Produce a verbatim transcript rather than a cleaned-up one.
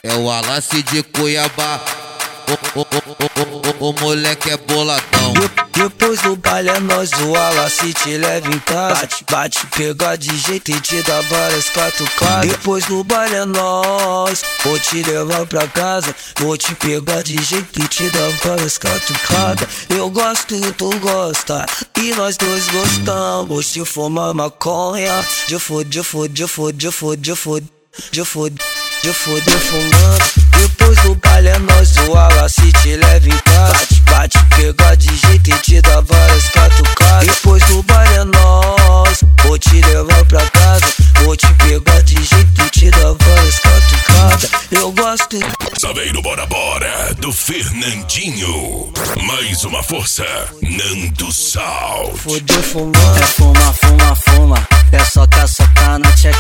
É o Wallace de Cuiabá. O, o, o, o, o, o moleque é boladão. Depois do baile é nós, o Wallace te leva em casa. Bate, bate, pega de jeito e te dá várias catucadas. Depois do baile é nós, vou te levar pra casa. Vou te pegar de jeito e te dar várias catucadas. Eu gosto e tu gosta, e nós dois gostamos de fumar maconha. De fode, de fode, de fode, de fode, de fode, de fode, de fode fumando. Depois do baile é nós, o Wallace te leva em casa. Bate, bate, pega de jeito e te dá várias catucadas. Depois do baile é nós, vou te levar pra casa. Vou te pegar de jeito e te dar várias catucadas. Eu gosto. Saveiro Bora Bora, do Fernandinho. Mais uma força, Nando Sal. Fode fumando. É fuma, fuma, fuma. É soca, soca na tcheca